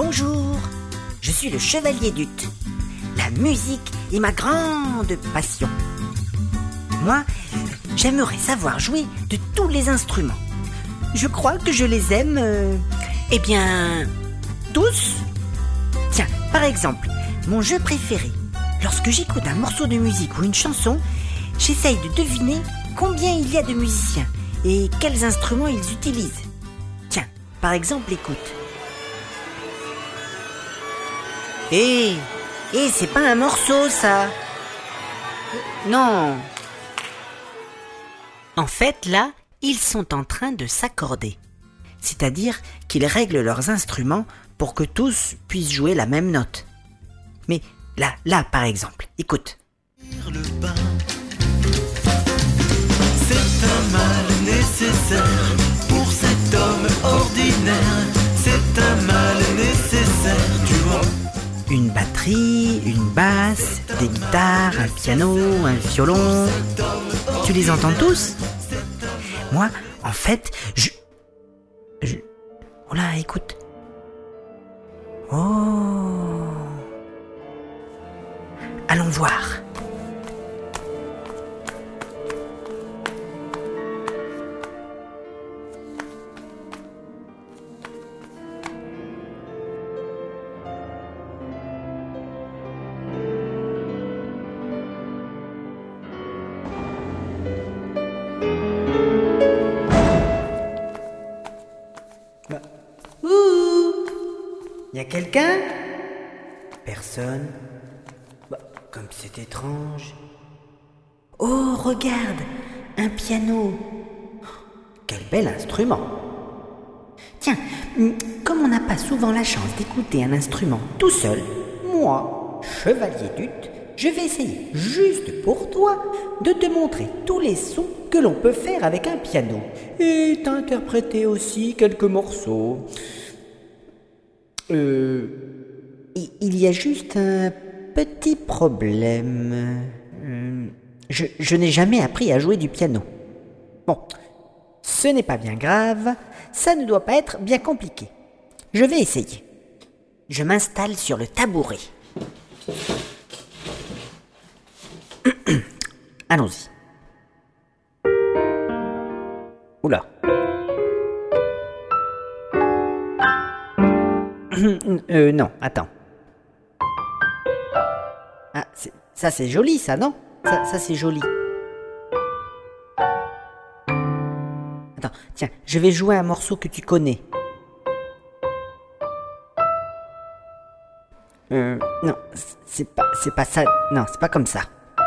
Bonjour, je suis le chevalier d'Ut. La musique est ma grande passion. Moi, j'aimerais savoir jouer de tous les instruments. Je crois que je les aime, tous. Tiens, par exemple, mon jeu préféré. Lorsque j'écoute un morceau de musique ou une chanson, j'essaye de deviner combien il y a de musiciens et quels instruments ils utilisent. Tiens, par exemple, écoute. C'est pas un morceau, ça. Non. En fait, là, ils sont en train de s'accorder. C'est-à-dire qu'ils règlent leurs instruments pour que tous puissent jouer la même note. Mais là, par exemple, écoute. Le pain, c'est un mal nécessaire pour cet homme ordinaire. C'est un mal nécessaire, tu vois. Une batterie, une basse, des guitares, un piano, un violon. Tu les entends tous ? Moi, en fait, Oh là, écoute. Oh. Allons voir. Y a quelqu'un ? Personne. Comme c'est étrange. Oh, regarde, un piano. Quel bel instrument. Tiens, comme on n'a pas souvent la chance d'écouter un instrument tout seul, moi, chevalier d'Ut, je vais essayer, juste pour toi, de te montrer tous les sons que l'on peut faire avec un piano et t'interpréter aussi quelques morceaux. Il y a juste un petit problème. Je n'ai jamais appris à jouer du piano. Bon, ce n'est pas bien grave, ça ne doit pas être bien compliqué. Je vais essayer. Je m'installe sur le tabouret. Allons-y. Oula. Non, attends. Ah, ça c'est joli, ça, non ? Ça c'est joli. Attends, tiens, je vais jouer un morceau que tu connais. Non, c'est pas ça. Non, c'est pas comme ça.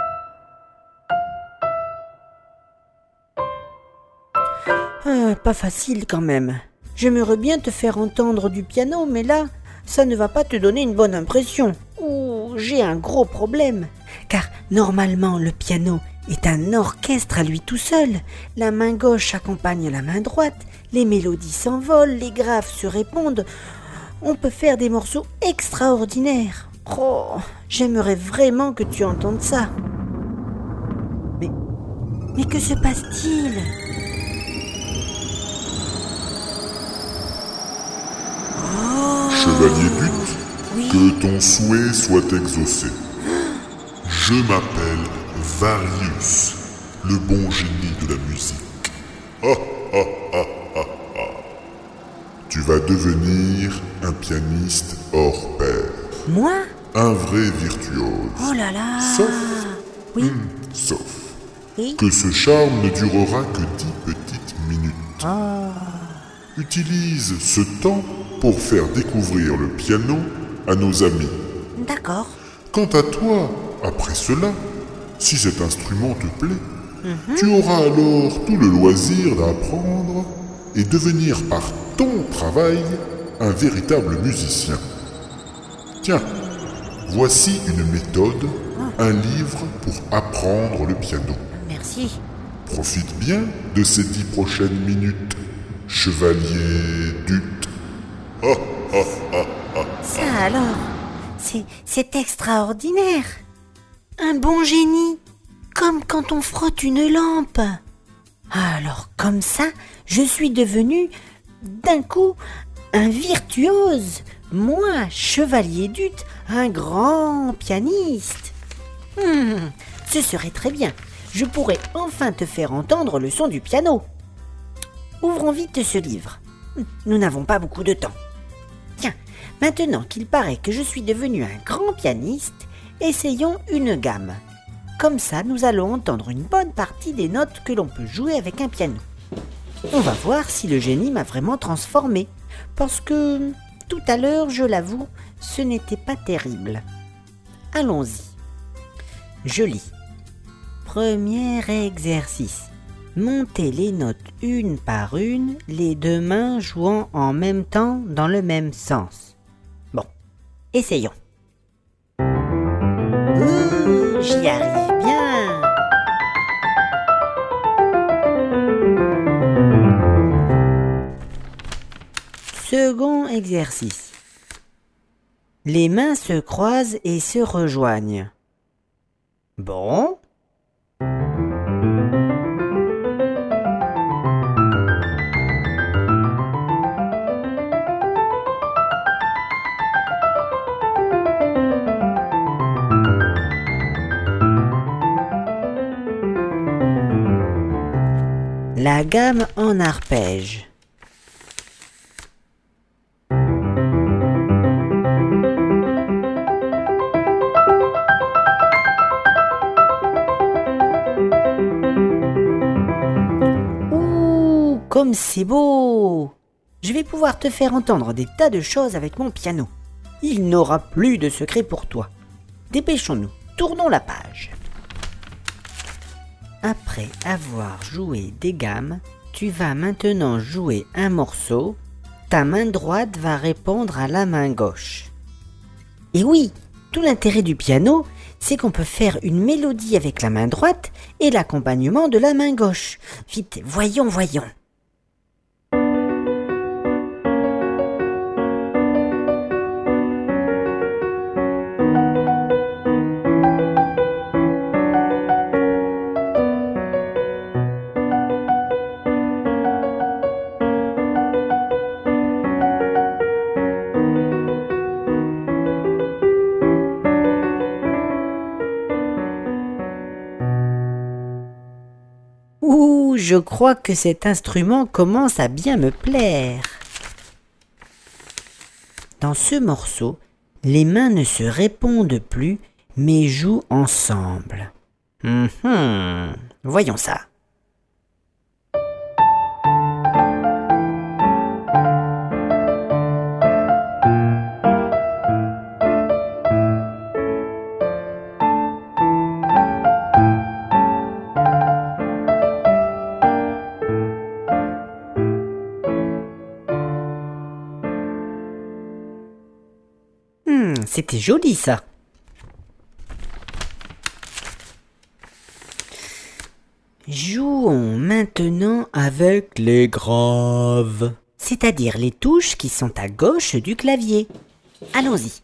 Pas facile quand même. J'aimerais bien te faire entendre du piano, mais là, ça ne va pas te donner une bonne impression. Ouh, j'ai un gros problème. Car normalement, le piano est un orchestre à lui tout seul. La main gauche accompagne la main droite, les mélodies s'envolent, les graves se répondent. On peut faire des morceaux extraordinaires. Oh, j'aimerais vraiment que tu entendes ça. Mais que se passe-t-il ? Chevalier d'Ut, oui. Que ton souhait soit exaucé. Je m'appelle Varius, le bon génie de la musique. Tu vas devenir un pianiste hors pair. Moi ? Un vrai virtuose. Oh là là. Sauf oui. Que ce charme ne durera que 10 petites minutes. Utilise ce temps pour faire découvrir le piano à nos amis. D'accord. Quant à toi, après cela, si cet instrument te plaît, tu auras alors tout le loisir d'apprendre et devenir par ton travail un véritable musicien. Tiens, voici une méthode, un livre pour apprendre le piano. Merci. Profite bien de ces 10 prochaines minutes, chevalier d'Ut. Ça alors, c'est extraordinaire. Un bon génie, comme quand on frotte une lampe. Alors comme ça, je suis devenu, d'un coup, un virtuose, moi, chevalier d'Ut, un grand pianiste. Ce serait très bien. Je pourrais enfin te faire entendre le son du piano. Ouvrons vite ce livre. Nous n'avons pas beaucoup de temps. Tiens, maintenant qu'il paraît que je suis devenu un grand pianiste, essayons une gamme. Comme ça, nous allons entendre une bonne partie des notes que l'on peut jouer avec un piano. On va voir si le génie m'a vraiment transformé, parce que, tout à l'heure, je l'avoue, ce n'était pas terrible. Allons-y. Je lis. Premier exercice. Montez les notes une par une, les deux mains jouant en même temps dans le même sens. Bon, essayons. J'y arrive bien. Second exercice. Les mains se croisent et se rejoignent. Bon. La gamme en arpège. Ouh, comme c'est beau! Je vais pouvoir te faire entendre des tas de choses avec mon piano. Il n'aura plus de secret pour toi. Dépêchons-nous, tournons la page. Après avoir joué des gammes, tu vas maintenant jouer un morceau. Ta main droite va répondre à la main gauche. Et oui, tout l'intérêt du piano, c'est qu'on peut faire une mélodie avec la main droite et l'accompagnement de la main gauche. Vite, voyons. Ouh, je crois que cet instrument commence à bien me plaire. Dans ce morceau, les mains ne se répondent plus, mais jouent ensemble. Voyons ça. C'était joli ça. Jouons maintenant avec les graves, c'est-à-dire les touches qui sont à gauche du clavier. Allons-y.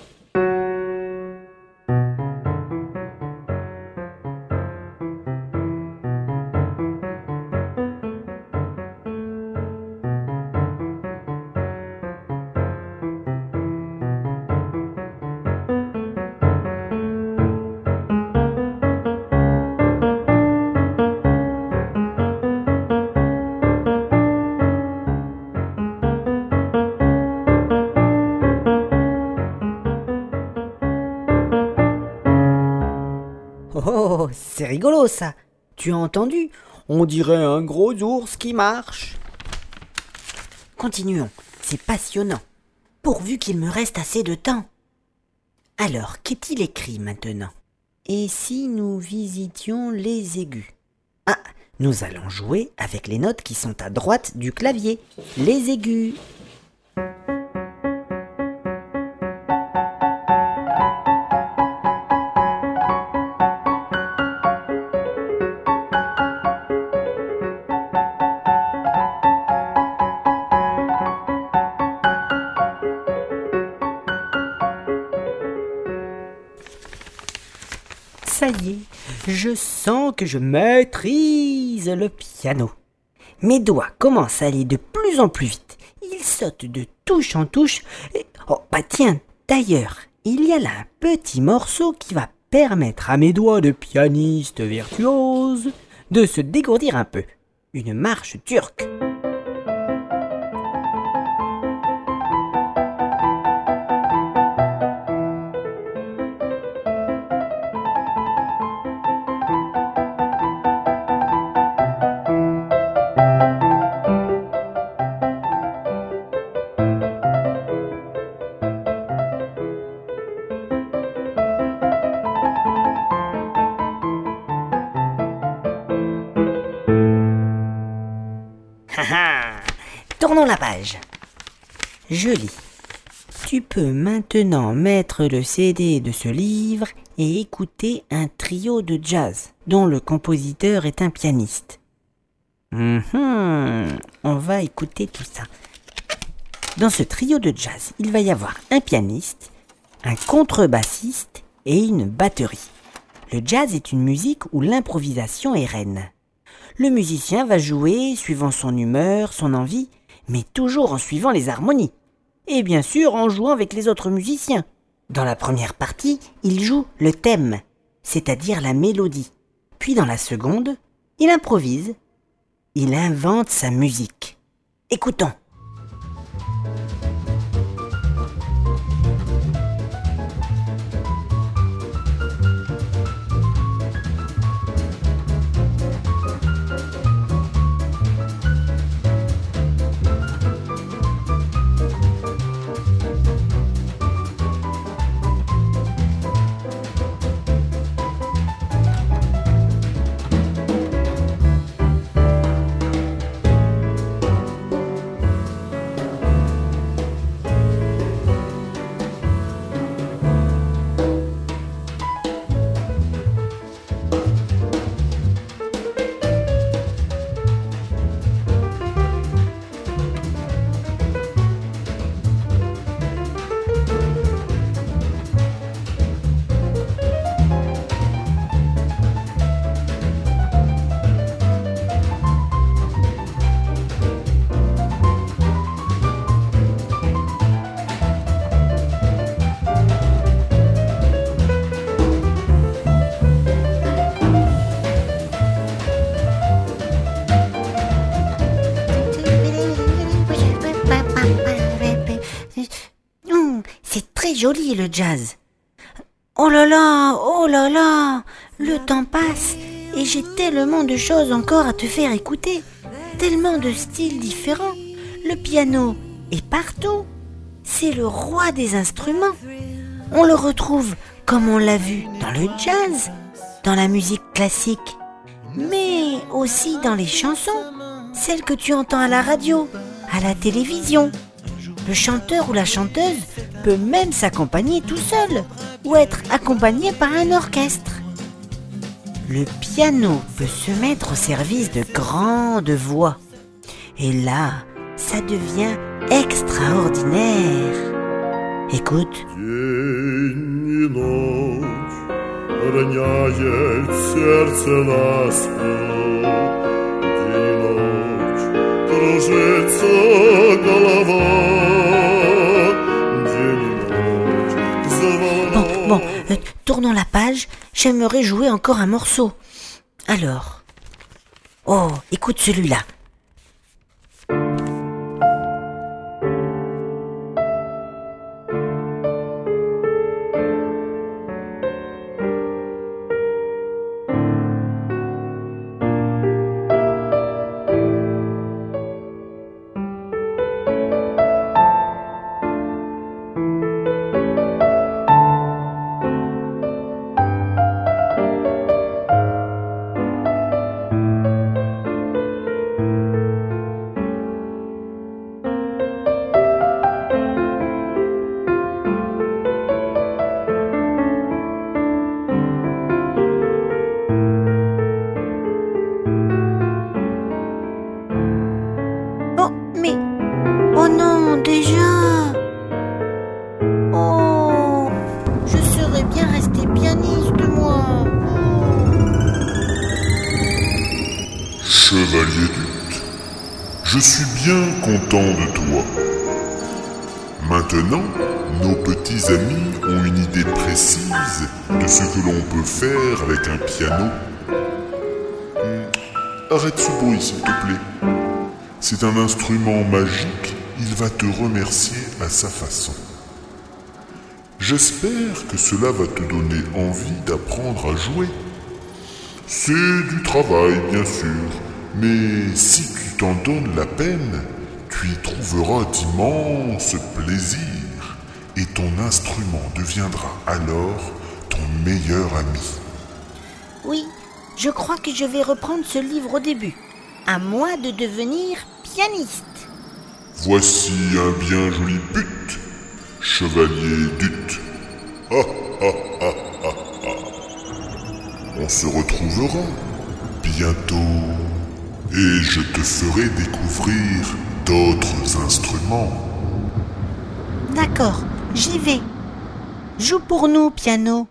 Oh, c'est rigolo ça. Tu as entendu? On dirait un gros ours qui marche. Continuons, c'est passionnant. Pourvu qu'il me reste assez de temps. Alors, qu'est-il écrit maintenant? Et si nous visitions les aigus? Ah, nous allons jouer avec les notes qui sont à droite du clavier. Les aigus. Ça y est, je sens que je maîtrise le piano. Mes doigts commencent à aller de plus en plus vite. Ils Il saute de touche en touche. Et... oh, bah tiens, d'ailleurs, il y a là un petit morceau qui va permettre à mes doigts de pianiste virtuose de se dégourdir un peu. Une marche turque. Tournons la page. Je lis. Tu peux maintenant mettre le CD de ce livre et écouter un trio de jazz dont le compositeur est un pianiste. On va écouter tout ça. Dans ce trio de jazz, il va y avoir un pianiste, un contrebassiste et une batterie. Le jazz est une musique où l'improvisation est reine. Le musicien va jouer suivant son humeur, son envie, mais toujours en suivant les harmonies. Et bien sûr en jouant avec les autres musiciens. Dans la première partie, il joue le thème, c'est-à-dire la mélodie. Puis dans la seconde, il improvise. Il invente sa musique. Écoutons. Joli le jazz. Oh là là, le temps passe et j'ai tellement de choses encore à te faire écouter, tellement de styles différents. Le piano est partout, c'est le roi des instruments. On le retrouve, comme on l'a vu, dans le jazz, dans la musique classique, mais aussi dans les chansons, celles que tu entends à la radio, à la télévision. Le chanteur ou la chanteuse peut même s'accompagner tout seul ou être accompagné par un orchestre. Le piano peut se mettre au service de grandes voix. Et là, ça devient extraordinaire. Écoute. Bon, tournons la page, j'aimerais jouer encore un morceau. Alors, écoute celui-là. Chevalier Duc, je suis bien content de toi. Maintenant, nos petits amis ont une idée précise de ce que l'on peut faire avec un piano. Arrête ce bruit, s'il te plaît. C'est un instrument magique, il va te remercier à sa façon. J'espère que cela va te donner envie d'apprendre à jouer. C'est du travail, bien sûr, mais si tu t'en donnes la peine, tu y trouveras d'immenses plaisirs et ton instrument deviendra alors ton meilleur ami. Oui, je crois que je vais reprendre ce livre au début. À moi de devenir pianiste. Voici un bien joli but, chevalier Dut. On se retrouvera bientôt et je te ferai découvrir d'autres instruments. D'accord, j'y vais. Joue pour nous, piano.